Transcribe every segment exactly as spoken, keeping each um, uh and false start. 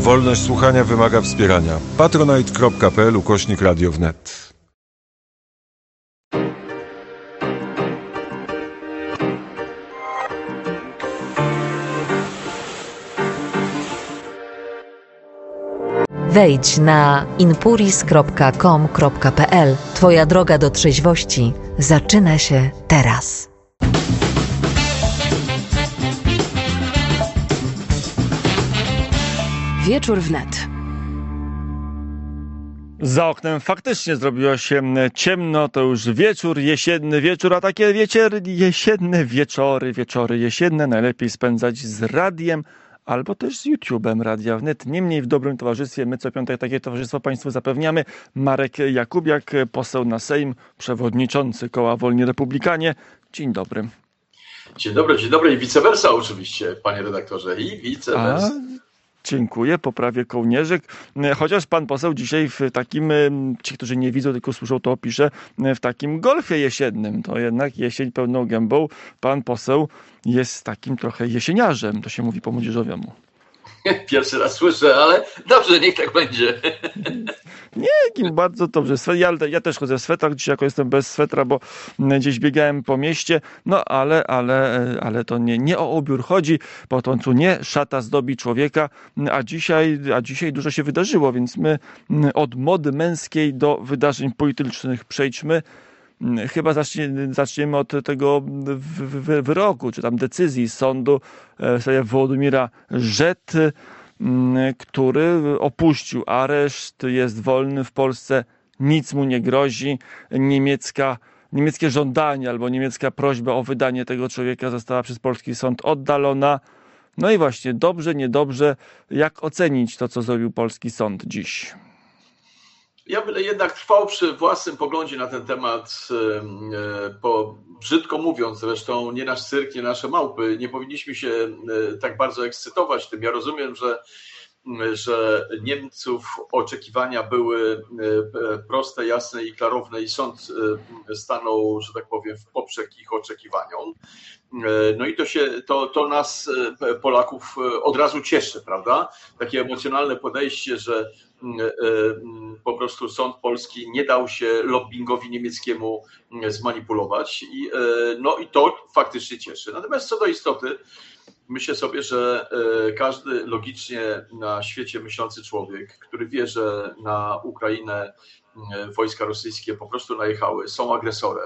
Wolność słuchania wymaga wspierania. patronite.pl ukośnik radio wnet. Wejdź na inpuris kropka com kropka pe el. Twoja droga do trzeźwości zaczyna się teraz. Wieczór wnet. Za oknem faktycznie zrobiło się ciemno, to już wieczór, jesienny wieczór, a takie wiecie, jesienne wieczory, wieczory jesienne najlepiej spędzać z radiem albo też z YouTube'em Radia Wnet. Niemniej w dobrym towarzystwie, my co piątek takie towarzystwo Państwu zapewniamy. Marek Jakubiak, poseł na Sejm, przewodniczący Koła Wolni Republikanie. Dzień dobry. Dzień dobry, dzień dobry i vice versa oczywiście, panie redaktorze, i vice versa. A... Dziękuję, poprawię kołnierzyk. Chociaż pan poseł dzisiaj w takim, ci, którzy nie widzą, tylko słyszą, to opiszę, w takim golfie jesiennym. To jednak jesień pełną gębą. Pan poseł jest takim trochę jesieniarzem, to się mówi po młodzieżowemu. Pierwszy raz słyszę, ale dobrze, niech tak będzie. Nie, jakim bardzo dobrze. Ja, ja też chodzę w swetrach, dzisiaj jako jestem bez swetra, bo gdzieś biegałem po mieście, no ale, ale, ale to nie, nie o ubiór chodzi, po końcu nie szata zdobi człowieka, a dzisiaj, a dzisiaj dużo się wydarzyło, więc my od mody męskiej do wydarzeń politycznych przejdźmy. Chyba zacznie, zaczniemy od tego wyroku, czy tam decyzji sądu w sprawie Wołodymyra Rzet, który opuścił areszt, jest wolny w Polsce, nic mu nie grozi. Niemiecka, niemieckie żądanie albo niemiecka prośba o wydanie tego człowieka została przez polski sąd oddalona. No i właśnie, dobrze, niedobrze, jak ocenić to, co zrobił polski sąd dziś? Ja bym jednak trwał przy własnym poglądzie na ten temat, bo brzydko mówiąc, zresztą nie nasz cyrk, nie nasze małpy, nie powinniśmy się tak bardzo ekscytować tym. Ja rozumiem, że, że Niemców oczekiwania były proste, jasne i klarowne i sąd stanął, że tak powiem, w poprzek ich oczekiwaniom. No i to się, to, to nas Polaków od razu cieszy, prawda? Takie emocjonalne podejście, że po prostu sąd polski nie dał się lobbingowi niemieckiemu zmanipulować i, no i to faktycznie cieszy. Natomiast co do istoty, myślę sobie, że każdy logicznie na świecie myślący człowiek, który wie, że na Ukrainę wojska rosyjskie po prostu najechały, są agresorem,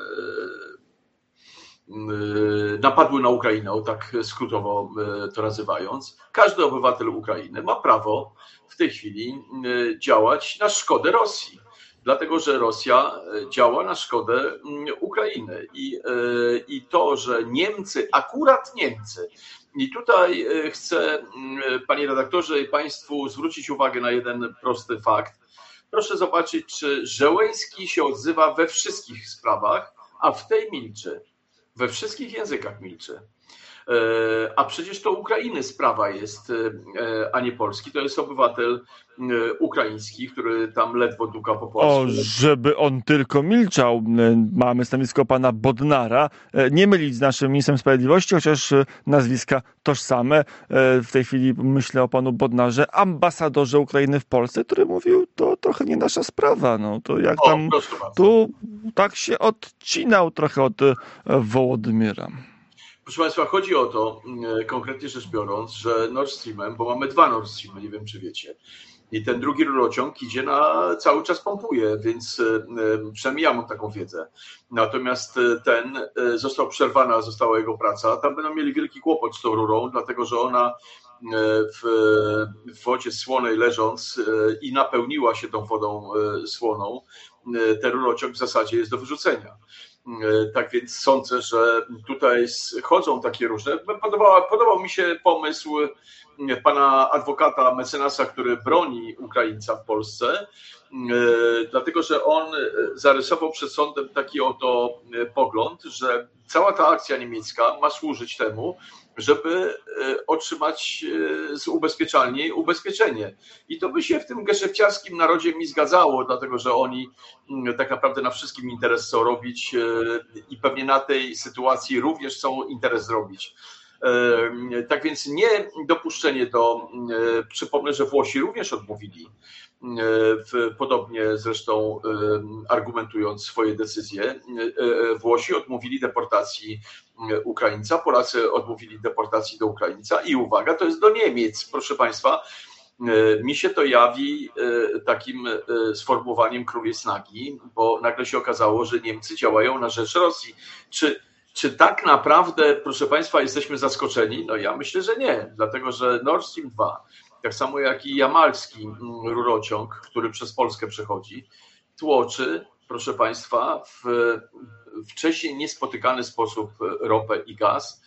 napadły na Ukrainę, tak skrótowo to nazywając, każdy obywatel Ukrainy ma prawo w tej chwili działać na szkodę Rosji, dlatego że Rosja działa na szkodę Ukrainy i, i to, że Niemcy, akurat Niemcy, i tutaj chcę, panie redaktorze i państwu, zwrócić uwagę na jeden prosty fakt. Proszę zobaczyć, czy Zełenski się odzywa we wszystkich sprawach, a w tej milczy. We wszystkich językach milczy. A przecież to Ukrainy sprawa jest, a nie Polski. To jest obywatel ukraiński, który tam ledwo duka po polsku. O, żeby on tylko milczał. Mamy stanowisko pana Bodnara. Nie mylić z naszym ministrem sprawiedliwości, chociaż nazwiska tożsame. W tej chwili myślę o panu Bodnarze, ambasadorze Ukrainy w Polsce, który mówił, to trochę nie nasza sprawa. No to jak o, tam tu tak się odcinał trochę od Wołodymyra. Proszę Państwa, chodzi o to, konkretnie rzecz biorąc, że Nord Streamem, bo mamy dwa Nord Streamy, nie wiem czy wiecie, i ten drugi rurociąg idzie na, cały czas pompuje, więc przynajmniej ja mam taką wiedzę. Natomiast ten został przerwana, została jego praca. Tam będą mieli wielki kłopot z tą rurą, dlatego że ona w, w wodzie słonej leżąc i napełniła się tą wodą słoną, ten rurociąg w zasadzie jest do wyrzucenia. Tak więc sądzę, że tutaj chodzą takie różne. Podobała, podobał mi się pomysł pana adwokata, mecenasa, który broni Ukraińca w Polsce, dlatego że on zarysował przed sądem taki oto pogląd, że cała ta akcja niemiecka ma służyć temu, żeby otrzymać z ubezpieczalni ubezpieczenie. I to by się w tym geszefciarskim narodzie mi zgadzało, dlatego że oni tak naprawdę na wszystkim interes chcą robić i pewnie na tej sytuacji również chcą interes zrobić. Tak więc nie dopuszczenie do, przypomnę, że Włosi również odmówili, podobnie zresztą argumentując swoje decyzje, Włosi odmówili deportacji Ukraińca, Polacy odmówili deportacji do Ukraińca i uwaga, to jest do Niemiec, proszę Państwa. Mi się to jawi takim sformułowaniem król jest nagi, bo nagle się okazało, że Niemcy działają na rzecz Rosji. Czy, czy tak naprawdę, proszę Państwa, jesteśmy zaskoczeni? No ja myślę, że nie, dlatego że Nord Stream dwa, tak samo jak i jamalski rurociąg, który przez Polskę przechodzi, tłoczy, proszę Państwa, w wcześniej niespotykany sposób ropę i gaz.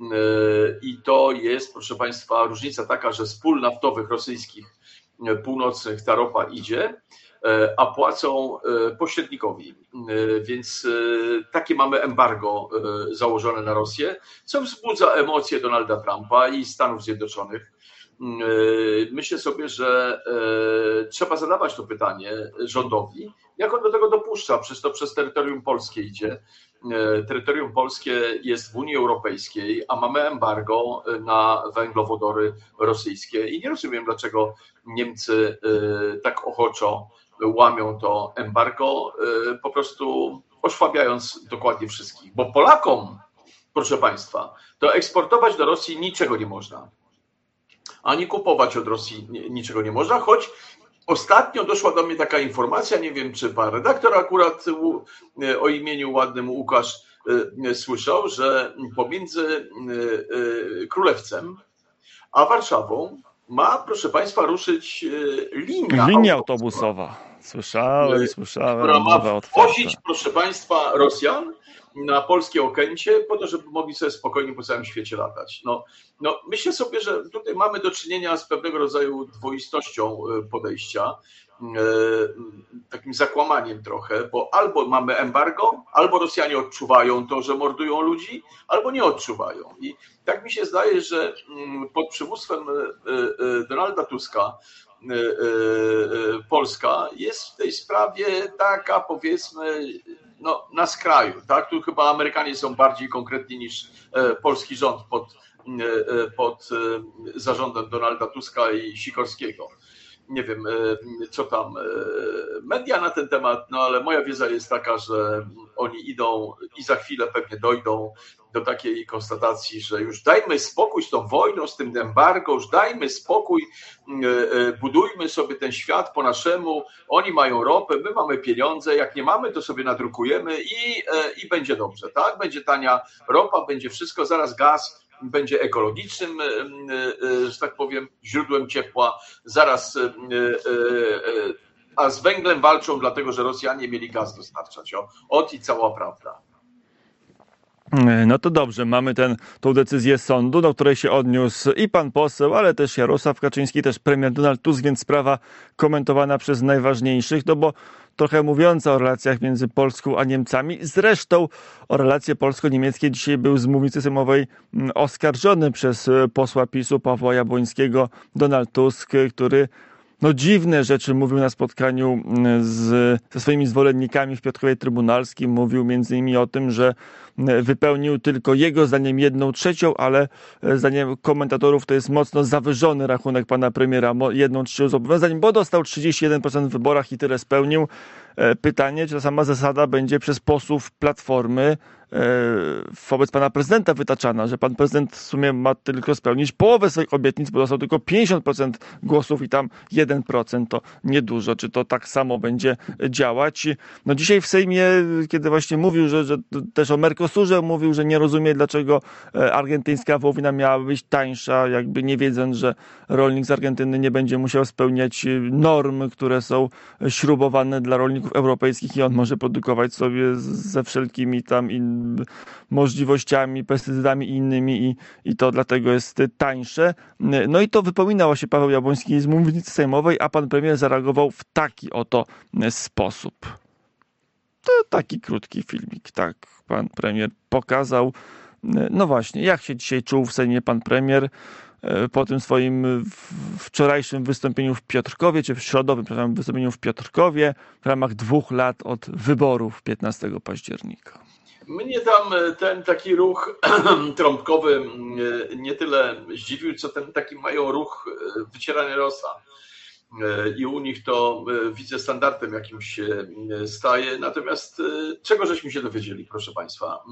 I to jest, proszę Państwa, różnica taka, że z pól naftowych rosyjskich północnych ta ropa idzie, a płacą pośrednikowi. Więc takie mamy embargo założone na Rosję, co wzbudza emocje Donalda Trumpa i Stanów Zjednoczonych. Myślę sobie, że trzeba zadawać to pytanie rządowi, jak on do tego dopuszcza, przecież to przez terytorium polskie idzie. Terytorium polskie jest w Unii Europejskiej, a mamy embargo na węglowodory rosyjskie i nie rozumiem, dlaczego Niemcy tak ochoczo łamią to embargo, po prostu osłabiając dokładnie wszystkich. Bo Polakom, proszę Państwa, to eksportować do Rosji niczego nie można. Ani kupować od Rosji niczego nie można, choć ostatnio doszła do mnie taka informacja, nie wiem czy pan redaktor akurat o imieniu ładnym Łukasz słyszał, że pomiędzy Królewcem a Warszawą ma, proszę Państwa, ruszyć linia, linia autobusowa. Słyszałem, słyszałem. Która ma wwozić, proszę Państwa, Rosjan na polskie Okęcie po to, żeby mogli sobie spokojnie po całym świecie latać. No, no, myślę sobie, że tutaj mamy do czynienia z pewnego rodzaju dwoistością podejścia, takim zakłamaniem trochę, bo albo mamy embargo, albo Rosjanie odczuwają to, że mordują ludzi, albo nie odczuwają. I tak mi się zdaje, że pod przywództwem Donalda Tuska Polska jest w tej sprawie taka, powiedzmy, no, na skraju. Tak? Tu chyba Amerykanie są bardziej konkretni niż polski rząd pod, pod zarządem Donalda Tuska i Sikorskiego. Nie wiem, co tam media na ten temat, no ale moja wiedza jest taka, że oni idą i za chwilę pewnie dojdą do takiej konstatacji, że już dajmy spokój z tą wojną, z tym embargo, już dajmy spokój, budujmy sobie ten świat po naszemu, oni mają ropę, my mamy pieniądze, jak nie mamy, to sobie nadrukujemy i, i będzie dobrze, tak? Będzie tania ropa, będzie wszystko, zaraz gaz będzie ekologicznym, że tak powiem, źródłem ciepła, zaraz, a z węglem walczą dlatego, że Rosjanie mieli gaz dostarczać. O, ot i cała prawda. No to dobrze, mamy ten, tą decyzję sądu, do której się odniósł i pan poseł, ale też Jarosław Kaczyński, też premier Donald Tusk, więc sprawa komentowana przez najważniejszych, no bo trochę mówiąca o relacjach między Polską a Niemcami. Zresztą o relacje polsko-niemieckie dzisiaj był z mównicy sejmowej oskarżony przez posła PiSu Pawła Jabłońskiego Donald Tusk, który no dziwne rzeczy mówił na spotkaniu z, ze swoimi zwolennikami w Piotrkowie Trybunalskim. Mówił między innymi o tym, że wypełnił tylko jego zdaniem jedną trzecią, ale zdaniem komentatorów to jest mocno zawyżony rachunek pana premiera, jedną trzecią zobowiązań, bo dostał trzydzieści jeden procent w wyborach i tyle spełnił. Pytanie, czy ta sama zasada będzie przez posłów Platformy wobec pana prezydenta wytaczana, że pan prezydent w sumie ma tylko spełnić połowę swoich obietnic, bo dostał tylko pięćdziesiąt procent głosów i tam jeden procent to niedużo. Czy to tak samo będzie działać? No dzisiaj w Sejmie, kiedy właśnie mówił, że, że też o Mercosurze mówił, że nie rozumie, dlaczego argentyńska wołowina miała być tańsza, jakby nie wiedząc, że rolnik z Argentyny nie będzie musiał spełniać norm, które są śrubowane dla rolników europejskich i on może produkować sobie ze wszelkimi tam in, możliwościami, pestycydami i innymi i, i to dlatego jest tańsze. No i to wypominał się Paweł Jabłoński z mównicy sejmowej, a pan premier zareagował w taki oto sposób. To taki krótki filmik, tak, pan premier pokazał. No właśnie, jak się dzisiaj czuł w Sejmie pan premier po tym swoim wczorajszym wystąpieniu w Piotrkowie, czy w środowym przepraszam, wystąpieniu w Piotrkowie w ramach dwóch lat od wyborów piętnastego października. Mnie tam ten taki ruch trąbkowy nie tyle zdziwił, co ten taki mają ruch wycierania nosa. I u nich to widzę standardem jakimś się staje. Natomiast czego żeśmy się dowiedzieli, proszę Państwa,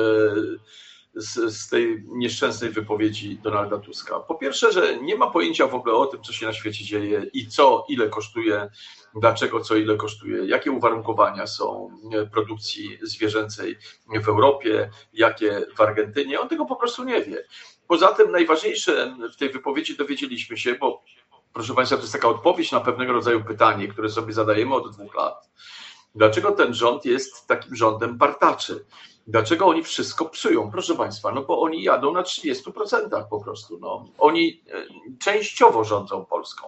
z, z tej nieszczęsnej wypowiedzi Donalda Tuska? Po pierwsze, że nie ma pojęcia w ogóle o tym, co się na świecie dzieje i co, ile kosztuje, dlaczego, co, ile kosztuje, jakie uwarunkowania są produkcji zwierzęcej w Europie, jakie w Argentynie. On tego po prostu nie wie. Poza tym najważniejsze w tej wypowiedzi dowiedzieliśmy się, bo proszę Państwa, to jest taka odpowiedź na pewnego rodzaju pytanie, które sobie zadajemy od dwóch lat. Dlaczego ten rząd jest takim rządem partaczy? Dlaczego oni wszystko psują? Proszę Państwa, no bo oni jadą na trzydziestu procentach po prostu. No. Oni częściowo rządzą Polską.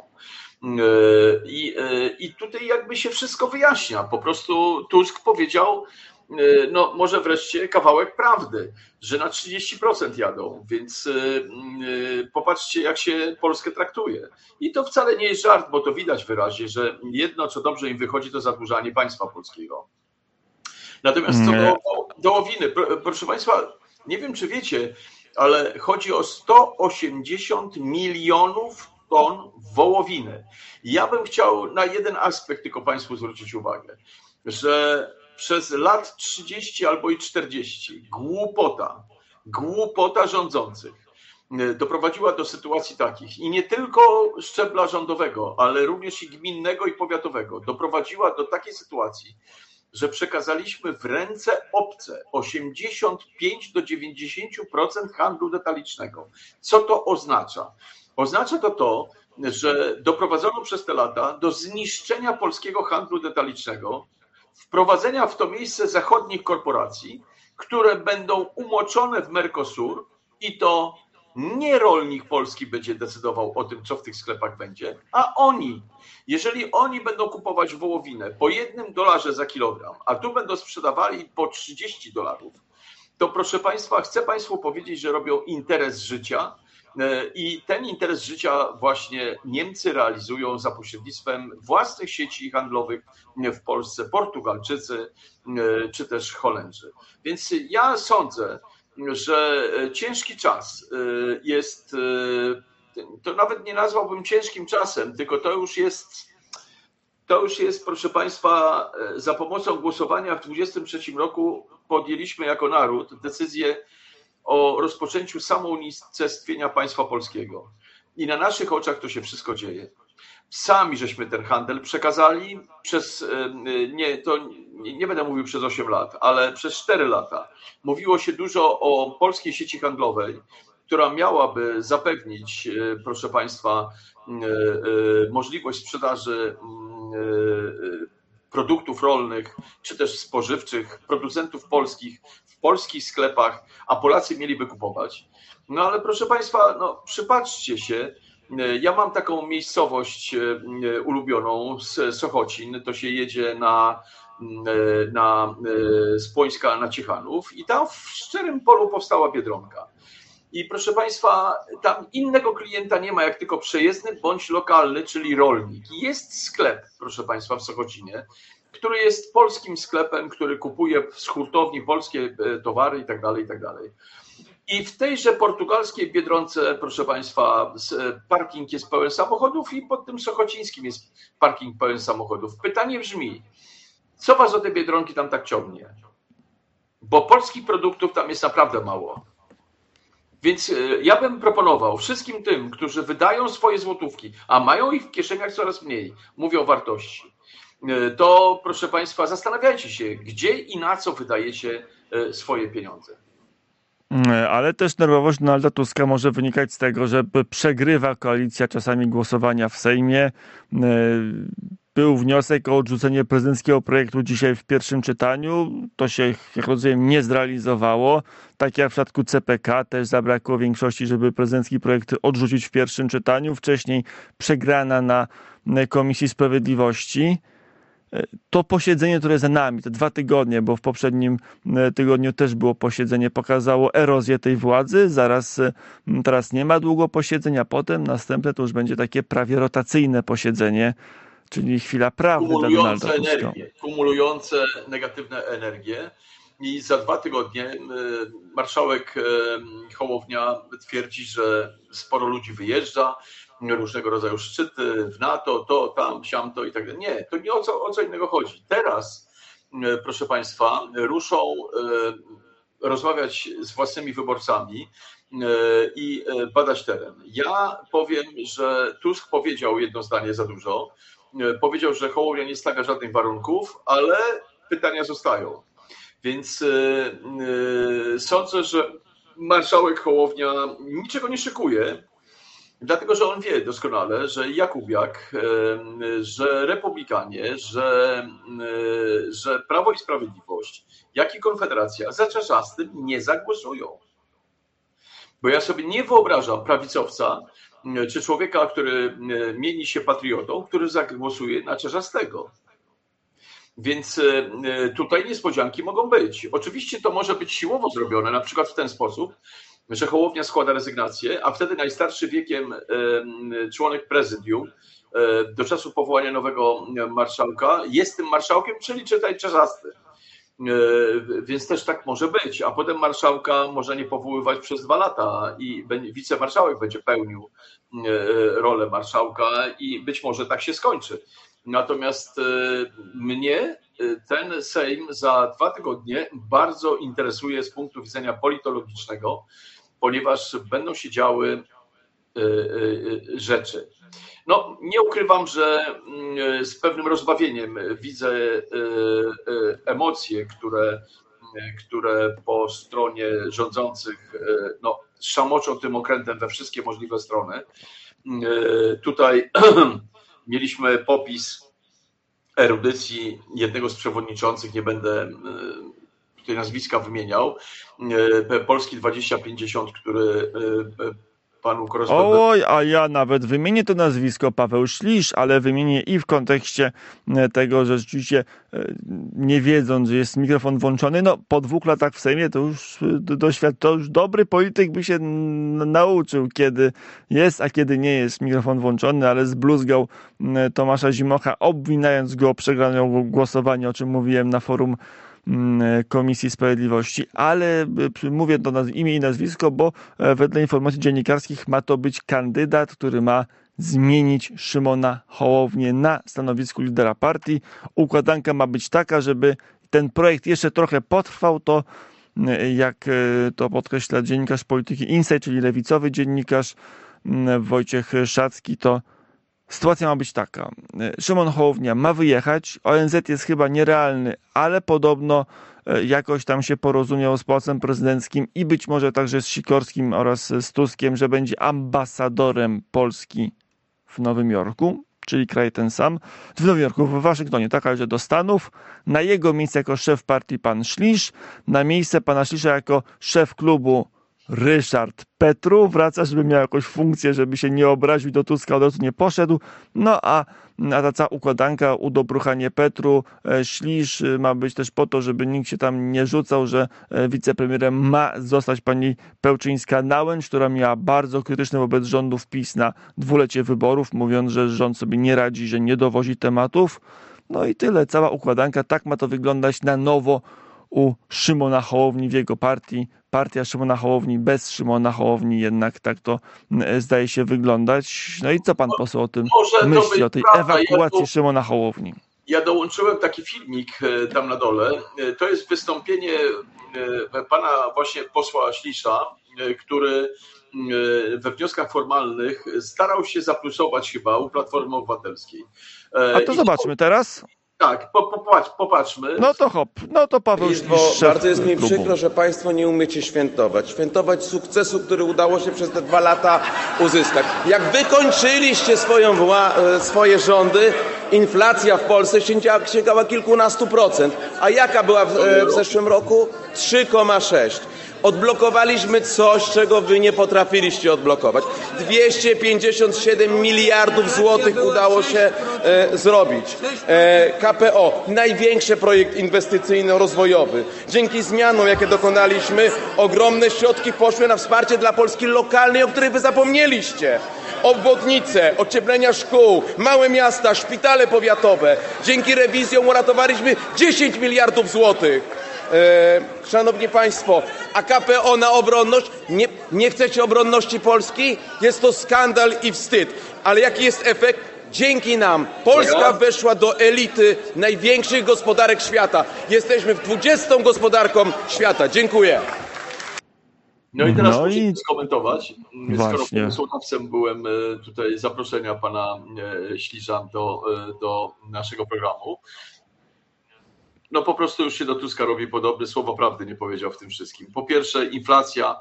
I, I tutaj jakby się wszystko wyjaśnia. Po prostu Tusk powiedział, no może wreszcie kawałek prawdy, że na trzydzieści procent jadą, więc popatrzcie, jak się Polskę traktuje. I to wcale nie jest żart, bo to widać wyraźnie, że jedno, co dobrze im wychodzi, to zadłużanie państwa polskiego. Natomiast co do, do łowiny, proszę Państwa, nie wiem, czy wiecie, ale chodzi o sto osiemdziesiąt milionów ton wołowiny. Ja bym chciał na jeden aspekt tylko Państwu zwrócić uwagę, że przez lat trzydzieści albo i czterdzieści głupota, głupota rządzących doprowadziła do sytuacji takich i nie tylko szczebla rządowego, ale również i gminnego i powiatowego, doprowadziła do takiej sytuacji, że przekazaliśmy w ręce obce osiemdziesiąt pięć do dziewięćdziesięciu procent handlu detalicznego. Co to oznacza? Oznacza to to, że doprowadzono przez te lata do zniszczenia polskiego handlu detalicznego, wprowadzenia w to miejsce zachodnich korporacji, które będą umoczone w Mercosur i to nie rolnik polski będzie decydował o tym, co w tych sklepach będzie, a oni. Jeżeli oni będą kupować wołowinę po jednym dolarze za kilogram, a tu będą sprzedawali po trzydzieści dolarów, to proszę Państwa, chcę Państwu powiedzieć, że robią interes życia i ten interes życia właśnie Niemcy realizują za pośrednictwem własnych sieci handlowych w Polsce, Portugalczycy czy też Holendrzy. Więc ja sądzę, że ciężki czas jest, to nawet nie nazwałbym ciężkim czasem, tylko to już jest, to już jest, proszę Państwa, za pomocą głosowania w dwudziestym trzecim roku podjęliśmy jako naród decyzję o rozpoczęciu samounicestwienia państwa polskiego. I na naszych oczach to się wszystko dzieje. Sami żeśmy ten handel przekazali przez, nie, to nie będę mówił przez osiem lat, ale przez cztery lata. Mówiło się dużo o polskiej sieci handlowej, która miałaby zapewnić, proszę Państwa, możliwość sprzedaży produktów rolnych, czy też spożywczych, producentów polskich w polskich sklepach, a Polacy mieliby kupować. No ale proszę Państwa, no przypatrzcie się, ja mam taką miejscowość ulubioną z Sochocin, to się jedzie na, na, z Płońska na Ciechanów i tam w szczerym polu powstała Biedronka. I proszę Państwa, tam innego klienta nie ma, jak tylko przejezdny bądź lokalny, czyli rolnik. Jest sklep, proszę Państwa, w Sochocinie, który jest polskim sklepem, który kupuje z hurtowni polskie towary i tak dalej, i tak dalej. I w tejże portugalskiej Biedronce, proszę Państwa, parking jest pełen samochodów i pod tym sochocińskim jest parking pełen samochodów. Pytanie brzmi, co Was o te Biedronki tam tak ciągnie? Bo polskich produktów tam jest naprawdę mało. Więc ja bym proponował wszystkim tym, którzy wydają swoje złotówki, a mają ich w kieszeniach coraz mniej, mówią o wartości, to proszę Państwa, zastanawiajcie się, gdzie i na co wydajecie swoje pieniądze. Ale też nerwowość Donalda Tuska może wynikać z tego, że przegrywa koalicja czasami głosowania w Sejmie. Był wniosek o odrzucenie prezydenckiego projektu dzisiaj w pierwszym czytaniu. To się, jak rozumiem, nie zrealizowało. Tak jak w przypadku C P K też zabrakło większości, żeby prezydencki projekt odrzucić w pierwszym czytaniu. Wcześniej przegrana na Komisji Sprawiedliwości. To posiedzenie, które za nami, te dwa tygodnie, bo w poprzednim tygodniu też było posiedzenie, pokazało erozję tej władzy. Zaraz, teraz nie ma długo posiedzenia, potem następne to już będzie takie prawie rotacyjne posiedzenie, czyli chwila prawdy dla Donalda Tuska. Kumulujące negatywne energie. i za dwa tygodnie marszałek Hołownia twierdzi, że sporo ludzi wyjeżdża, różnego rodzaju szczyty w NATO, to, tam, siam, to i tak dalej. Nie, to nie o co, o co innego chodzi. Teraz, proszę Państwa, ruszą rozmawiać z własnymi wyborcami i badać teren. Ja powiem, że Tusk powiedział jedno zdanie za dużo. Powiedział, że Hołownia nie stawia żadnych warunków, ale pytania zostają. Więc sądzę, że marszałek Hołownia niczego nie szykuje, dlatego że on wie doskonale, że Jakubiak, że Republikanie, że, że Prawo i Sprawiedliwość, jak i Konfederacja za Czarzastym nie zagłosują. Bo ja sobie nie wyobrażam prawicowca, czy człowieka, który mieni się patriotą, który zagłosuje na Czarzastego. Więc tutaj niespodzianki mogą być. Oczywiście to może być siłowo zrobione, na przykład w ten sposób, że Hołownia składa rezygnację, a wtedy najstarszy wiekiem członek prezydium do czasu powołania nowego marszałka jest tym marszałkiem, czyli czytaj Czarzasty. Więc też tak może być, a potem marszałka może nie powoływać przez dwa lata i wicemarszałek będzie pełnił rolę marszałka i być może tak się skończy. Natomiast mnie ten Sejm za dwa tygodnie bardzo interesuje z punktu widzenia politologicznego, ponieważ będą się działy rzeczy. No, nie ukrywam, że z pewnym rozbawieniem widzę emocje, które, które po stronie rządzących no, szamoczą tym okrętem we wszystkie możliwe strony. Tutaj mieliśmy popis erudycji jednego z przewodniczących, nie będę tutaj nazwiska wymieniał, Polski dwadzieścia pięćdziesiąt, który panu korespondentowi... Oj, a ja nawet wymienię to nazwisko Paweł Szlisz, ale wymienię i w kontekście tego, że rzeczywiście nie wiedząc, że jest mikrofon włączony, no po dwóch latach w Sejmie to już doświad... to już dobry polityk by się nauczył, kiedy jest, a kiedy nie jest mikrofon włączony, ale zbluzgał Tomasza Zimocha, obwinając go o przegraną głosowanie, o czym mówiłem na forum Komisji Sprawiedliwości, ale mówię to na imię i nazwisko, bo wedle informacji dziennikarskich ma to być kandydat, który ma zmienić Szymona Hołownię na stanowisku lidera partii. Układanka ma być taka, żeby ten projekt jeszcze trochę potrwał, to jak to podkreśla dziennikarz Polityki Insight, czyli lewicowy dziennikarz Wojciech Szacki, to sytuacja ma być taka. Szymon Hołownia ma wyjechać, O N Z jest chyba nierealny, ale podobno jakoś tam się porozumiał z Pałacem Prezydenckim i być może także z Sikorskim oraz z Tuskiem, że będzie ambasadorem Polski w Nowym Jorku, czyli kraj ten sam. W Nowym Jorku, w Waszyngtonie, tak, ale że do Stanów. Na jego miejsce jako szef partii pan Szlisz, na miejsce pana Szlisza jako szef klubu Ryszard Petru wraca, żeby miał jakąś funkcję, żeby się nie obraził do Tuska, od razu nie poszedł. No a, a ta cała układanka, udobruchanie Petru, Szlisz ma być też po to, żeby nikt się tam nie rzucał, że wicepremierem ma zostać pani Pełczyńska-Nałęcz, która miała bardzo krytyczny wobec rządów PiS na dwulecie wyborów, mówiąc, że rząd sobie nie radzi, że nie dowozi tematów. No i tyle, cała układanka, tak ma to wyglądać na nowo u Szymona Hołowni w jego partii. Partia Szymona Hołowni bez Szymona Hołowni, jednak tak to zdaje się wyglądać. No i co pan poseł o tym Może myśli, o tej prawda. ewakuacji ja do, Szymona Hołowni? Ja dołączyłem taki filmik tam na dole. To jest wystąpienie pana właśnie posła Ślisza, który we wnioskach formalnych starał się zaplusować chyba u Platformy Obywatelskiej. A to I zobaczmy teraz. Tak, po, popatrz, popatrzmy. No to hop, no to Paweł Szlisz. Bardzo jest mi przykro, że państwo nie umiecie świętować. Świętować sukcesu, który udało się przez te dwa lata uzyskać. Jak wykończyliście swoją wła- swoje rządy, inflacja w Polsce sięgała kilkunastu procent. A jaka była w, w zeszłym roku? trzy przecinek sześć. Odblokowaliśmy coś, czego wy nie potrafiliście odblokować. dwieście pięćdziesiąt siedem miliardów złotych udało się e, zrobić. E, K P O, największy projekt inwestycyjno-rozwojowy. Dzięki zmianom, jakie dokonaliśmy, ogromne środki poszły na wsparcie dla Polski lokalnej, o której wy zapomnieliście. Obwodnice, ocieplenia szkół, małe miasta, szpitale powiatowe. Dzięki rewizjom uratowaliśmy dziesięć miliardów złotych. E, szanowni Państwo, a K P O na obronność? Nie, nie chcecie obronności Polski? Jest to skandal i wstyd. Ale jaki jest efekt? Dzięki nam Polska weszła do elity największych gospodarek świata. Jesteśmy w dwudziestą gospodarką świata. Dziękuję. No i teraz No muszę i- skomentować, Właśnie. skoro pomysłodawcą byłem e, tutaj zaproszenia pana e, Śliża do, e, do naszego programu. No po prostu już się do Tuska robi podobny, słowo prawdy nie powiedział w tym wszystkim. Po pierwsze inflacja,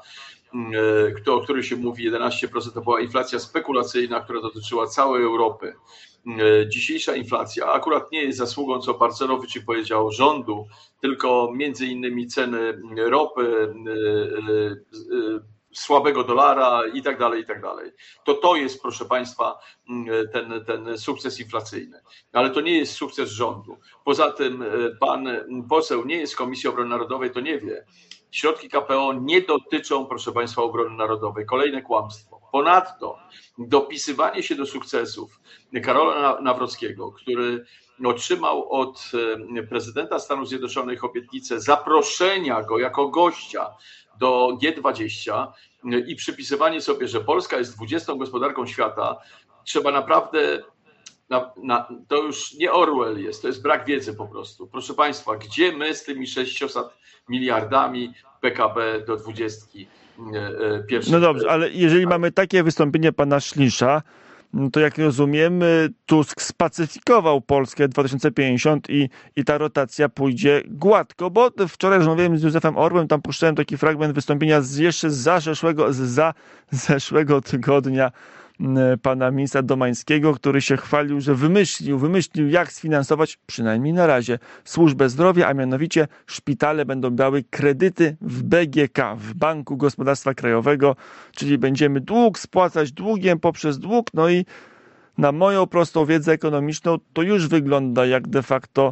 e, o której się mówi jedenaście procent, to była inflacja spekulacyjna, która dotyczyła całej Europy. E, Dzisiejsza inflacja akurat nie jest zasługą, co Balcerowicz powiedział, rządu, tylko między innymi ceny ropy, e, e, e, słabego dolara i tak dalej, i tak dalej. To to jest, proszę Państwa, ten, ten sukces inflacyjny. Ale to nie jest sukces rządu. Poza tym pan poseł nie jest z Komisji Obrony Narodowej, to nie wie. Środki K P O nie dotyczą, proszę Państwa, obrony narodowej. Kolejne kłamstwo. Ponadto dopisywanie się do sukcesów Karola Nawrockiego, który otrzymał od prezydenta Stanów Zjednoczonych obietnicę zaproszenia go jako gościa do G dwadzieścia i przypisywanie sobie, że Polska jest dwudziestą gospodarką świata, trzeba naprawdę, na, na, to już nie Orwell jest, to jest brak wiedzy po prostu. Proszę Państwa, gdzie my z tymi sześciuset miliardami P K B do dwudziestki pierwszej? No dobrze, ale jeżeli mamy takie wystąpienie pana Ślisza, no to jak rozumiem, Tusk spacyfikował Polskę dwa tysiące pięćdziesiąt i, i ta rotacja pójdzie gładko, bo wczoraj rozmawiałem z Józefem Orłem, tam puszczałem taki fragment wystąpienia z jeszcze z zeszłego, z za zeszłego tygodnia pana ministra Domańskiego, który się chwalił, że wymyślił, wymyślił jak sfinansować, przynajmniej na razie, służbę zdrowia, a mianowicie szpitale będą miały kredyty w B G K, w Banku Gospodarstwa Krajowego, czyli będziemy dług spłacać długiem poprzez dług, no i na moją prostą wiedzę ekonomiczną to już wygląda jak de facto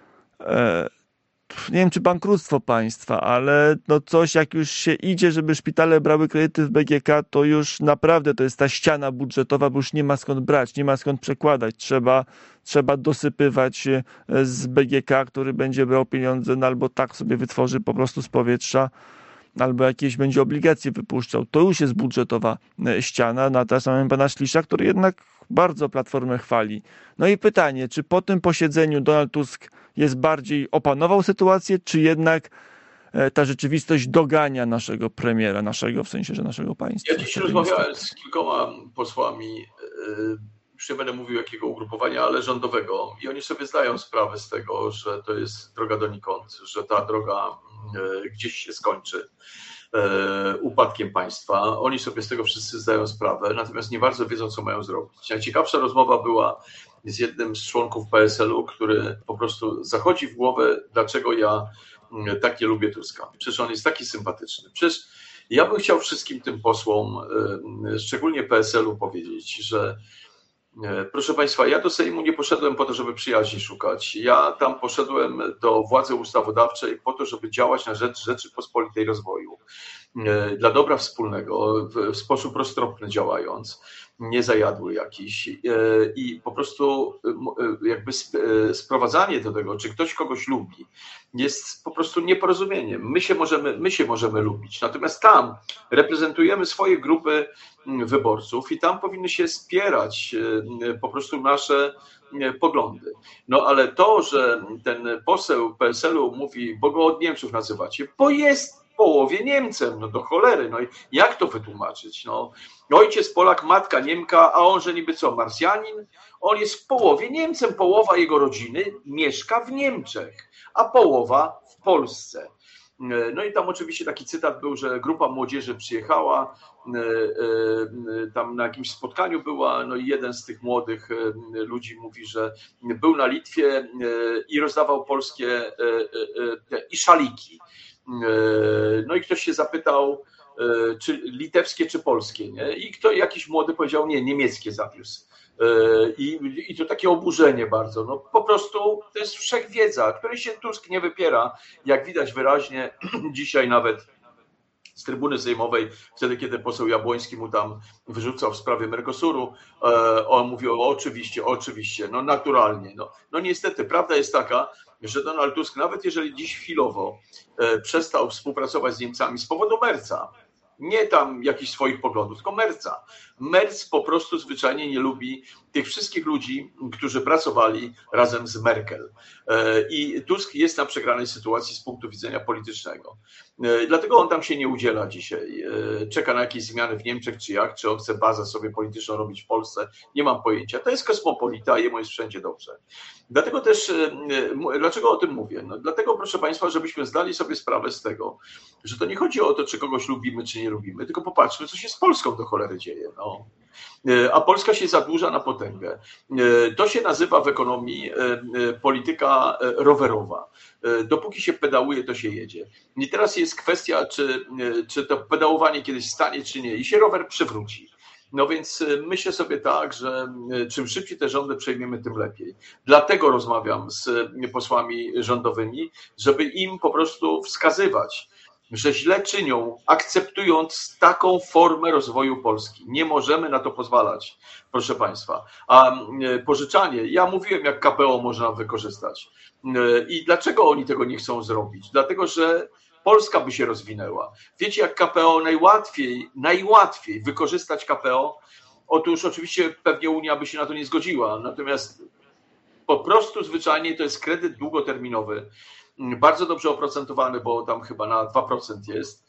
e, nie wiem czy bankructwo państwa, ale no coś jak już się idzie, żeby szpitale brały kredyty w B G K, to już naprawdę to jest ta ściana budżetowa, bo już nie ma skąd brać, nie ma skąd przekładać. Trzeba, trzeba dosypywać z B G K, który będzie brał pieniądze, no albo tak sobie wytworzy po prostu z powietrza, albo jakieś będzie obligacje wypuszczał. To już jest budżetowa ściana. No a teraz mamy pana Ślisza, który jednak bardzo Platformę chwali. No i pytanie, czy po tym posiedzeniu Donald Tusk jest bardziej opanował sytuację, czy jednak ta rzeczywistość dogania naszego premiera, naszego w sensie, że naszego państwa? Ja dziś rozmawiałem z kilkoma posłami, już nie będę mówił jakiego ugrupowania, ale rządowego, i oni sobie zdają sprawę z tego, że to jest droga donikąd, że ta droga gdzieś się skończy upadkiem państwa. Oni sobie z tego wszyscy zdają sprawę, natomiast nie bardzo wiedzą, co mają zrobić. Najciekawsza rozmowa była z jednym z członków P S L u, który po prostu zachodzi w głowę, dlaczego ja tak nie lubię Tuska. Przecież on jest taki sympatyczny. Przecież ja bym chciał wszystkim tym posłom, szczególnie P S L u, powiedzieć, że proszę Państwa, ja do Sejmu nie poszedłem po to, żeby przyjaźni szukać. Ja tam poszedłem do władzy ustawodawczej po to, żeby działać na rzecz Rzeczypospolitej rozwoju. Dla dobra wspólnego, w sposób roztropny działając, nie zajadły jakiś. I po prostu jakby sprowadzanie do tego, czy ktoś kogoś lubi, jest po prostu nieporozumieniem. My się możemy, my się możemy lubić, natomiast tam reprezentujemy swoje grupy wyborców i tam powinny się spierać po prostu nasze poglądy. No ale to, że ten poseł P S L u mówi, bo go od Niemców nazywacie, bo jest w połowie Niemcem, no do cholery, no i jak to wytłumaczyć? No, ojciec Polak, matka Niemka, a on, że niby co, Marsjanin? On jest w połowie Niemcem, połowa jego rodziny mieszka w Niemczech, a połowa w Polsce. No i tam oczywiście taki cytat był, że grupa młodzieży przyjechała, tam na jakimś spotkaniu była, no i jeden z tych młodych ludzi mówi, że był na Litwie i rozdawał polskie i szaliki. No i ktoś się zapytał, czy litewskie, czy polskie, nie? I kto, jakiś młody powiedział, nie, niemieckie zawiózł. I, I to takie oburzenie bardzo. No po prostu to jest wszechwiedza, której się Tusk nie wypiera, jak widać wyraźnie dzisiaj nawet z trybuny sejmowej, wtedy kiedy poseł Jabłoński mu tam wyrzucał w sprawie Mercosuru, on mówił oczywiście, oczywiście, no naturalnie. No, no niestety, prawda jest taka, że Donald Tusk, nawet jeżeli dziś chwilowo przestał współpracować z Niemcami z powodu Merca, nie tam jakichś swoich poglądów, tylko Merca. Merc po prostu zwyczajnie nie lubi tych wszystkich ludzi, którzy pracowali razem z Merkel. I Tusk jest na przegranej sytuacji z punktu widzenia politycznego. Dlatego on tam się nie udziela dzisiaj. Czeka na jakieś zmiany w Niemczech, czy jak, czy on chce bazę sobie polityczną robić w Polsce. Nie mam pojęcia. To jest kosmopolita, jemu jest wszędzie dobrze. Dlatego też, dlaczego o tym mówię? No, dlatego, proszę Państwa, żebyśmy zdali sobie sprawę z tego, że to nie chodzi o to, czy kogoś lubimy, czy nie lubimy, tylko popatrzmy, co się z Polską do cholery dzieje. No. A Polska się zadłuża na potęgę. To się nazywa w ekonomii polityka rowerowa. Dopóki się pedałuje, to się jedzie. I teraz jest kwestia, czy, czy to pedałowanie kiedyś stanie, czy nie. I się rower przywróci. No więc myślę sobie tak, że czym szybciej te rządy przejmiemy, tym lepiej. Dlatego rozmawiam z posłami rządowymi, żeby im po prostu wskazywać, że źle czynią, akceptując taką formę rozwoju Polski. Nie możemy na to pozwalać, proszę Państwa. A pożyczanie, ja mówiłem, jak K P O można wykorzystać. I dlaczego oni tego nie chcą zrobić? Dlatego, że Polska by się rozwinęła. Wiecie, jak K P O najłatwiej, najłatwiej wykorzystać K P O? Otóż oczywiście pewnie Unia by się na to nie zgodziła, natomiast po prostu zwyczajnie to jest kredyt długoterminowy, bardzo dobrze oprocentowany, bo tam chyba na dwa procent jest.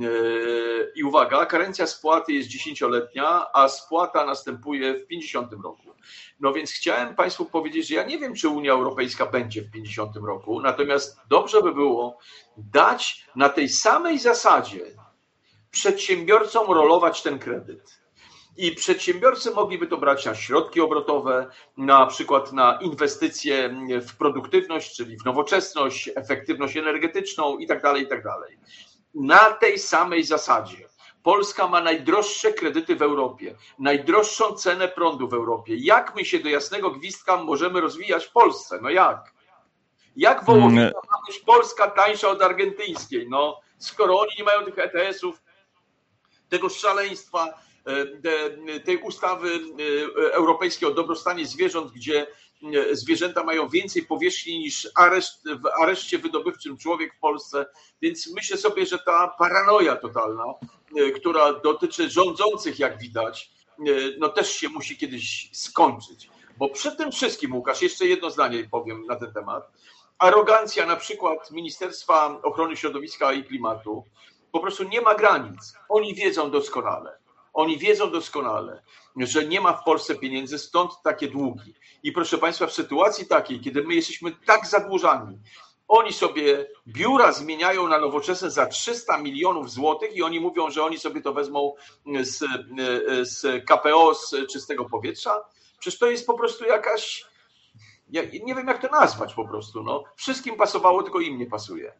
I uwaga, karencja spłaty jest dziesięcioletnia, a spłata następuje w pięćdziesiątym roku. No więc chciałem Państwu powiedzieć, że ja nie wiem, czy Unia Europejska będzie w pięćdziesiątym roku, natomiast dobrze by było dać na tej samej zasadzie przedsiębiorcom rolować ten kredyt. I przedsiębiorcy mogliby to brać na środki obrotowe, na przykład na inwestycje w produktywność, czyli w nowoczesność, efektywność energetyczną i tak dalej, i tak dalej. Na tej samej zasadzie. Polska ma najdroższe kredyty w Europie, najdroższą cenę prądu w Europie. Jak my się do jasnego gwizdka możemy rozwijać w Polsce? No jak? Jak wołowina ma być Polska tańsza od argentyńskiej? No, skoro oni nie mają tych E T S-ów, tego szaleństwa, tej ustawy europejskiej o dobrostanie zwierząt, gdzie zwierzęta mają więcej powierzchni niż areszt, w areszcie wydobywczym człowiek w Polsce. Więc myślę sobie, że ta paranoja totalna, która dotyczy rządzących, jak widać, no też się musi kiedyś skończyć. Bo przy tym wszystkim, Łukasz, jeszcze jedno zdanie powiem na ten temat. Arogancja na przykład Ministerstwa Ochrony Środowiska i Klimatu po prostu nie ma granic. Oni wiedzą doskonale. Oni wiedzą doskonale, że nie ma w Polsce pieniędzy, stąd takie długi. I proszę Państwa, w sytuacji takiej, kiedy my jesteśmy tak zadłużani, oni sobie biura zmieniają na nowoczesne za trzysta milionów złotych i oni mówią, że oni sobie to wezmą z, z K P O, z czystego powietrza. Przecież to jest po prostu jakaś, ja nie wiem jak to nazwać po prostu. No. Wszystkim pasowało, tylko im nie pasuje.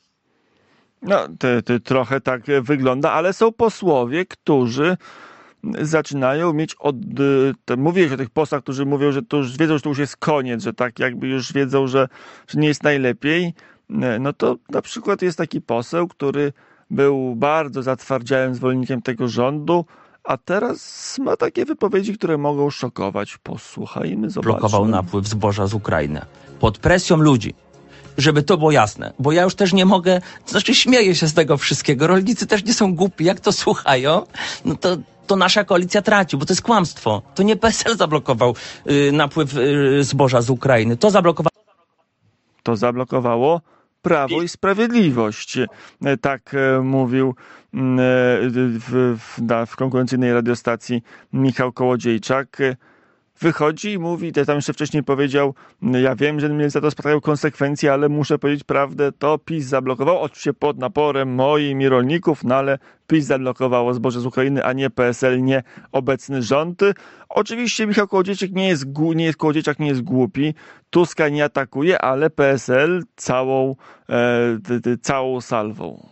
No, to, to trochę tak wygląda, ale są posłowie, którzy zaczynają mieć od... Mówię o tych posłach, którzy mówią, że to już wiedzą, że to już jest koniec, że tak jakby już wiedzą, że, że nie jest najlepiej. No to na przykład jest taki poseł, który był bardzo zatwardziałym zwolennikiem tego rządu, a teraz ma takie wypowiedzi, które mogą szokować. Posłuchajmy, zobaczmy. Blokował napływ zboża z Ukrainy. Pod presją ludzi. Żeby to było jasne, bo ja już też nie mogę, znaczy śmieję się z tego wszystkiego, rolnicy też nie są głupi, jak to słuchają, no to, to nasza koalicja traci, bo to jest kłamstwo. To nie P S L zablokował y, napływ y, zboża z Ukrainy, to zablokowało... To zablokowało Prawo i Sprawiedliwość. Tak mówił w, w, w konkurencyjnej radiostacji Michał Kołodziejczak. Wychodzi i mówi, tam jeszcze wcześniej powiedział, ja wiem, że mnie za to spotkają konsekwencje, ale muszę powiedzieć prawdę, to PiS zablokował, oczywiście pod naporem moim i rolników, no ale PiS zablokowało zboże z Ukrainy, a nie P S L, nie obecny rząd. Oczywiście Michał Kołodziejczak nie jest, nie jest, Kołodziejczak nie jest głupi, Tuska nie atakuje, ale P S L całą, e, całą salwą.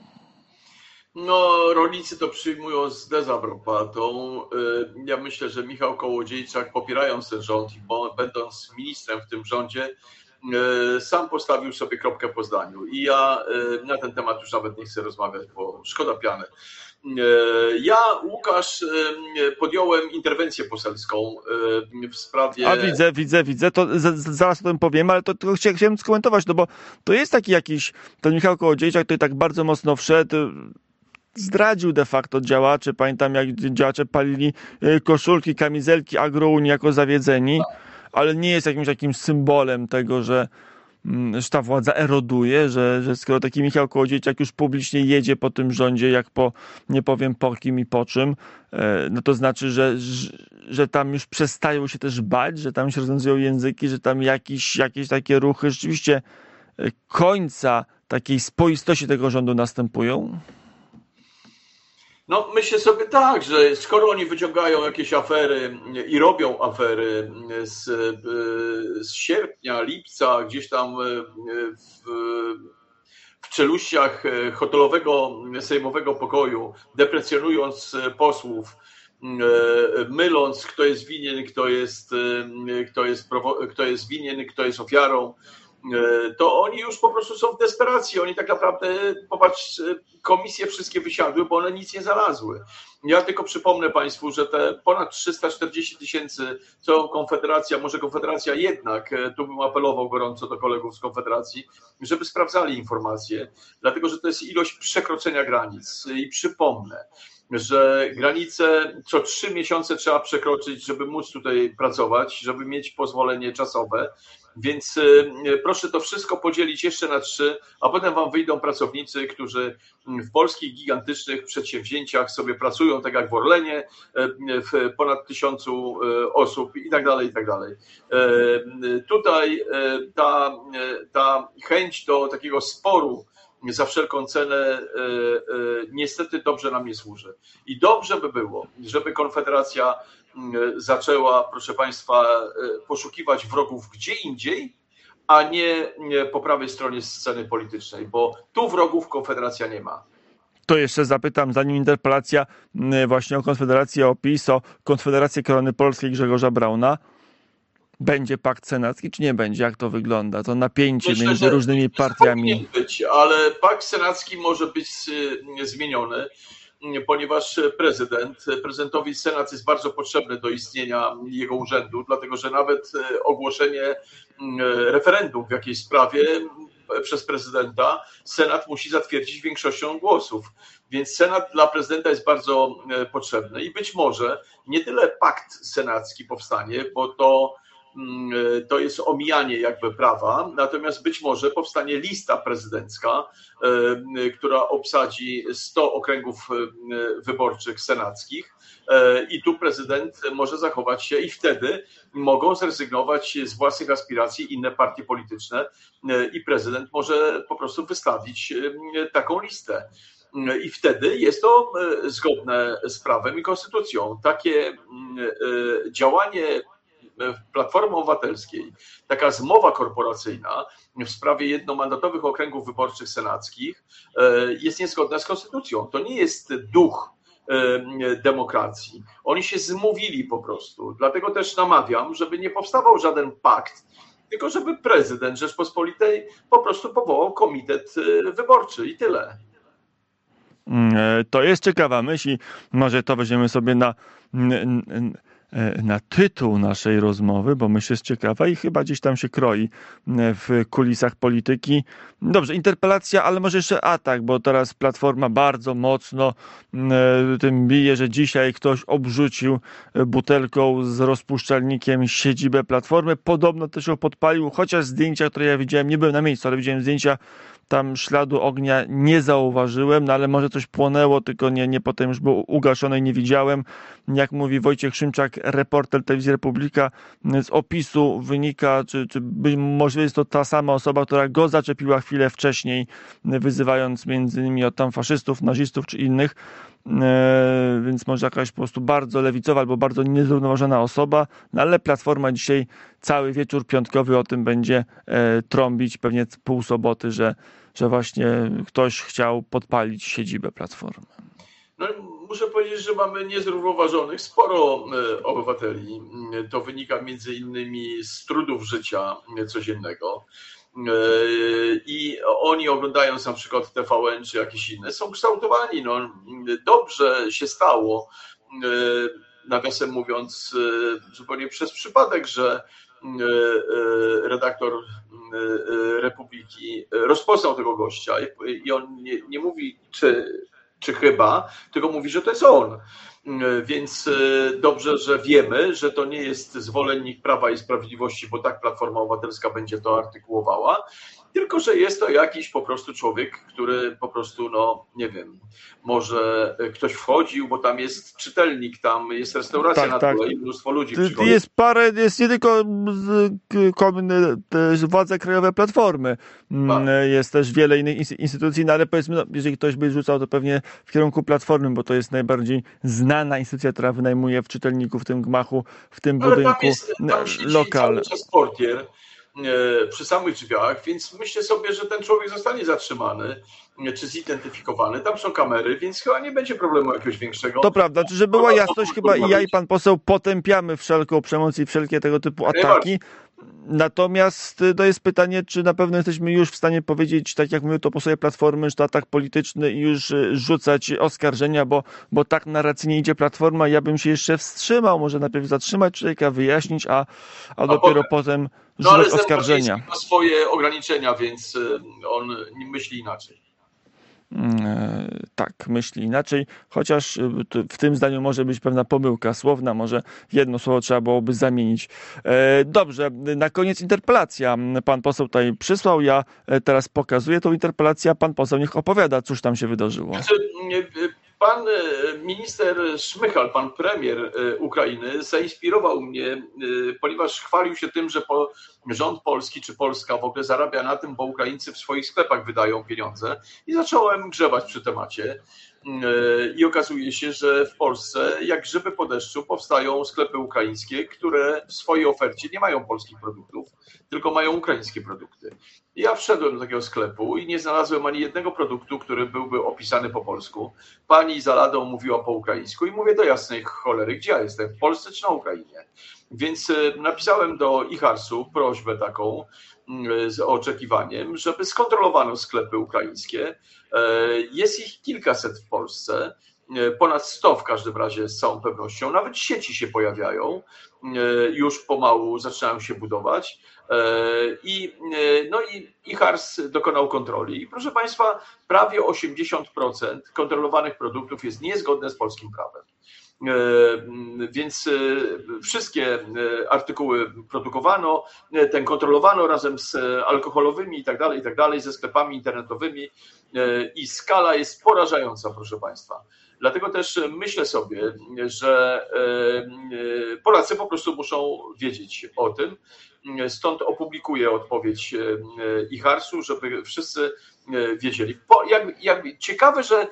No, rolnicy to przyjmują z dezapropatą. Ja myślę, że Michał Kołodziejczak, popierając ten rząd i będąc ministrem w tym rządzie, sam postawił sobie kropkę po zdaniu. I ja na ten temat już nawet nie chcę rozmawiać, bo szkoda piany. Ja, Łukasz, podjąłem interwencję poselską w sprawie... A widzę, widzę, widzę, to z, z, zaraz o tym powiem, ale to, to chcia, chciałem skomentować, no bo to jest taki jakiś, ten Michał Kołodziejczak tutaj tak bardzo mocno wszedł, zdradził de facto działaczy, pamiętam jak działacze palili koszulki, kamizelki Agrounii jako zawiedzeni, ale nie jest jakimś takim symbolem tego, że że ta władza eroduje, że, że skoro taki Michał Kołodziejczak już publicznie jedzie po tym rządzie, jak po, nie powiem po kim i po czym, no to znaczy, że, że, że tam już przestają się też bać, że tam się rozwiązują języki, że tam jakieś, jakieś takie ruchy rzeczywiście końca takiej spoistości tego rządu następują? No myślę sobie tak, że skoro oni wyciągają jakieś afery i robią afery z, z sierpnia, lipca, gdzieś tam w, w czeluściach hotelowego sejmowego pokoju, deprecjonując posłów, myląc kto jest winien, kto jest, kto jest, kto jest winien, kto jest ofiarą, to oni już po prostu są w desperacji. Oni tak naprawdę, popatrz, komisje wszystkie wysiadły, bo one nic nie znalazły. Ja tylko przypomnę Państwu, że te ponad trzysta czterdzieści tysięcy, co Konfederacja, może Konfederacja jednak, tu bym apelował gorąco do kolegów z Konfederacji, żeby sprawdzali informacje, dlatego że to jest ilość przekroczenia granic. I przypomnę, że granice co trzy miesiące trzeba przekroczyć, żeby móc tutaj pracować, żeby mieć pozwolenie czasowe. Więc proszę to wszystko podzielić jeszcze na trzy, a potem wam wyjdą pracownicy, którzy w polskich gigantycznych przedsięwzięciach sobie pracują, tak jak w Orlenie, w ponad tysiącu osób i tak dalej, i tak dalej. Tutaj ta, ta chęć do takiego sporu za wszelką cenę niestety dobrze nam nie służy. I dobrze by było, żeby Konfederacja zaczęła, proszę Państwa, poszukiwać wrogów gdzie indziej, a nie po prawej stronie sceny politycznej, bo tu wrogów Konfederacja nie ma. To jeszcze zapytam, zanim interpelacja właśnie o Konfederację, o PiS, o Konfederację Korony Polskiej Grzegorza Brauna. Będzie pakt senacki, czy nie będzie? Jak to wygląda? To napięcie Myślę, między że różnymi partiami. Powinien być, ale pakt senacki może być zmieniony, ponieważ prezydent, prezydentowi Senat jest bardzo potrzebny do istnienia jego urzędu, dlatego że nawet ogłoszenie referendum w jakiejś sprawie przez prezydenta Senat musi zatwierdzić większością głosów. Więc Senat dla prezydenta jest bardzo potrzebny i być może nie tyle pakt senacki powstanie, bo to to jest omijanie jakby prawa, natomiast być może powstanie lista prezydencka, która obsadzi sto okręgów wyborczych senackich i tu prezydent może zachować się i wtedy mogą zrezygnować z własnych aspiracji inne partie polityczne i prezydent może po prostu wystawić taką listę. I wtedy jest to zgodne z prawem i konstytucją. Takie działanie Platformy Obywatelskiej, taka zmowa korporacyjna w sprawie jednomandatowych okręgów wyborczych senackich jest niezgodna z konstytucją. To nie jest duch demokracji. Oni się zmówili po prostu. Dlatego też namawiam, żeby nie powstawał żaden pakt, tylko żeby prezydent Rzeczpospolitej po prostu powołał komitet wyborczy i tyle. To jest ciekawa myśl i może to weźmiemy sobie na... na tytuł naszej rozmowy, bo myśl jest ciekawa i chyba gdzieś tam się kroi w kulisach polityki. Dobrze, interpelacja, ale może jeszcze atak, bo teraz Platforma bardzo mocno tym bije, że dzisiaj ktoś obrzucił butelką z rozpuszczalnikiem siedzibę Platformy. Podobno też ją podpalił, chociaż zdjęcia, które ja widziałem, nie byłem na miejscu, ale widziałem zdjęcia, tam śladu ognia nie zauważyłem, no ale może coś płonęło, tylko nie, nie potem już było ugaszone i nie widziałem. Jak mówi Wojciech Szymczak, reporter Telewizji Republika, z opisu wynika, czy, czy być może jest to ta sama osoba, która go zaczepiła chwilę wcześniej, wyzywając między innymi od tam faszystów, nazistów czy innych. E, więc może jakaś po prostu bardzo lewicowa albo bardzo niezrównoważona osoba, no ale Platforma dzisiaj cały wieczór piątkowy o tym będzie e, trąbić, pewnie pół soboty, że, że właśnie ktoś chciał podpalić siedzibę Platformy. No, muszę powiedzieć, że mamy niezrównoważonych sporo obywateli. To wynika między innymi z trudów życia codziennego. I oni, oglądając na przykład T V N czy jakieś inne, są kształtowani. No, dobrze się stało, nawiasem mówiąc, zupełnie przez przypadek, że redaktor Republiki rozpoznał tego gościa i on nie, nie mówi czy, czy chyba, tylko mówi, że to jest on. Więc dobrze, że wiemy, że to nie jest zwolennik Prawa i Sprawiedliwości, bo tak Platforma Obywatelska będzie to artykułowała, tylko że jest to jakiś po prostu człowiek, który po prostu, no nie wiem, może ktoś wchodził, bo tam jest czytelnik, tam jest restauracja tak, na tak. dole i mnóstwo ludzi przychodzi. Jest parę, jest nie tylko władze krajowe Platformy, Tak. jest też wiele innych instytucji, no ale powiedzmy, no, jeżeli ktoś by rzucał, to pewnie w kierunku Platformy, bo to jest najbardziej znana instytucja, która wynajmuje w czytelniku, w tym gmachu, w tym Ale budynku tam jest, tam siedzi lokal. cały czas portier przy samych drzwiach, więc myślę sobie, że ten człowiek zostanie zatrzymany czy zidentyfikowany. Tam są kamery, więc chyba nie będzie problemu jakiegoś większego. To prawda, czy żeby była jasność, chyba i ja i pan poseł potępiamy wszelką przemoc i wszelkie tego typu ataki. Natomiast to jest pytanie, czy na pewno jesteśmy już w stanie powiedzieć, tak jak mówił to poseł Platformy, że to atak polityczny i już rzucać oskarżenia, bo, bo tak narracyjnie idzie Platforma. Ja bym się jeszcze wstrzymał, może najpierw zatrzymać człowieka, wyjaśnić, a, a dopiero potem No ale rzucać oskarżenia. ma swoje ograniczenia, więc on myśli inaczej. Tak, myśli inaczej, chociaż w tym zdaniu może być pewna pomyłka słowna, może jedno słowo trzeba byłoby zamienić. Dobrze, na koniec interpelacja. Pan poseł tutaj przysłał, ja teraz pokazuję tą interpelację, a pan poseł niech opowiada, cóż tam się wydarzyło. Znaczy, pan minister Szmychal, pan premier Ukrainy, zainspirował mnie, ponieważ chwalił się tym, że rząd polski czy Polska w ogóle zarabia na tym, bo Ukraińcy w swoich sklepach wydają pieniądze i zacząłem grzebać przy temacie. I okazuje się, że w Polsce, jak grzyby po deszczu, powstają sklepy ukraińskie, które w swojej ofercie nie mają polskich produktów, tylko mają ukraińskie produkty. I ja wszedłem do takiego sklepu i nie znalazłem ani jednego produktu, który byłby opisany po polsku. Pani za ladą mówiła po ukraińsku i mówię do jasnej cholery, gdzie ja jestem, w Polsce czy na Ukrainie? Więc napisałem do IJHARS-u prośbę taką z oczekiwaniem, żeby skontrolowano sklepy ukraińskie. Jest ich kilkaset w Polsce, ponad sto w każdym razie z całą pewnością. Nawet sieci się pojawiają, już pomału zaczynają się budować. I, no i IJHARS dokonał kontroli. I proszę Państwa, prawie osiemdziesiąt procent kontrolowanych produktów jest niezgodne z polskim prawem. Więc wszystkie artykuły produkowano, ten kontrolowano razem z alkoholowymi i tak dalej, i tak dalej, ze sklepami internetowymi i skala jest porażająca, proszę Państwa. Dlatego też myślę sobie, że Polacy po prostu muszą wiedzieć o tym. Stąd opublikuję odpowiedź IJHARS-u, żeby wszyscy wiedzieli. Jak, jak, ciekawe, że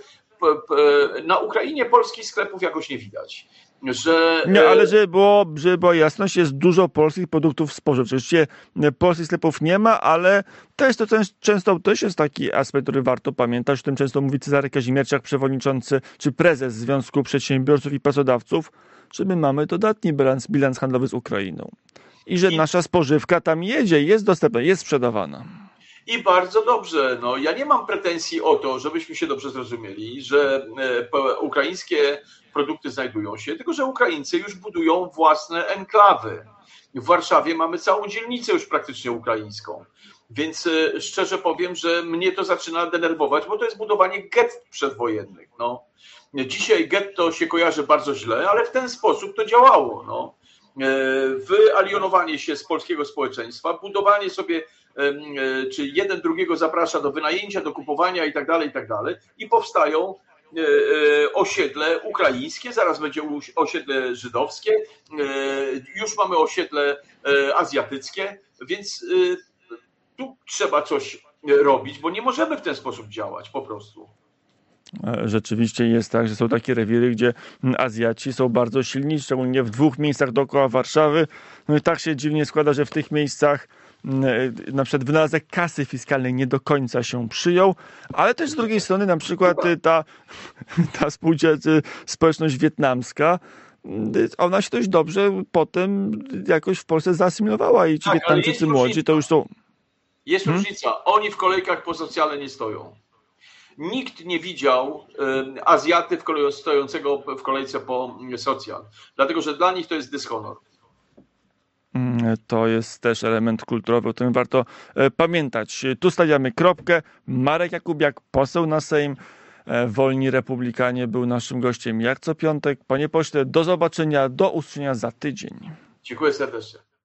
na Ukrainie polskich sklepów jakoś nie widać. Że... Nie, ale żeby było, żeby była jasność, jest dużo polskich produktów spożywczych. Oczywiście polskich sklepów nie ma, ale też to często też jest taki aspekt, który warto pamiętać. O tym często mówi Cezary Kazimierczak, przewodniczący czy prezes Związku Przedsiębiorców i Pracodawców, że my mamy dodatni bilans, bilans handlowy z Ukrainą. I że I... nasza spożywka tam jedzie, jest dostępna, jest sprzedawana. I bardzo dobrze. No, ja nie mam pretensji o to, żebyśmy się dobrze zrozumieli, że ukraińskie produkty znajdują się, tylko że Ukraińcy już budują własne enklawy. W Warszawie mamy całą dzielnicę już praktycznie ukraińską. Więc szczerze powiem, że mnie to zaczyna denerwować, bo to jest budowanie gett przedwojennych. No. Dzisiaj getto się kojarzy bardzo źle, ale w ten sposób to działało. No. Wyalionowanie się z polskiego społeczeństwa, budowanie sobie, czy jeden drugiego zaprasza do wynajęcia, do kupowania i tak dalej, i tak dalej. I powstają osiedle ukraińskie, zaraz będzie osiedle żydowskie, już mamy osiedle azjatyckie, więc tu trzeba coś robić, bo nie możemy w ten sposób działać po prostu. Rzeczywiście jest tak, że są takie rewiry, gdzie Azjaci są bardzo silni, szczególnie w dwóch miejscach dookoła Warszawy. No i tak się dziwnie składa, że w tych miejscach na przykład wynalazek kasy fiskalnej nie do końca się przyjął, ale też z drugiej strony na przykład ta, ta spółdziel- społeczność wietnamska, ona się dość dobrze potem jakoś w Polsce zaasymilowała i ci Tak, ale Wietnamczycy jest młodzi różnica. to już są... Jest Hmm? różnica. Oni w kolejkach po socjale nie stoją. Nikt nie widział y, Azjaty w kolej, stojącego w kolejce po socjal, dlatego że dla nich to jest dyshonor. To jest też element kulturowy, o którym warto e, pamiętać. Tu stawiamy kropkę. Marek Jakubiak, poseł na Sejm, e, Wolni Republikanie, był naszym gościem jak co piątek. Panie pośle, do zobaczenia, do usłyszenia za tydzień. Dziękuję serdecznie.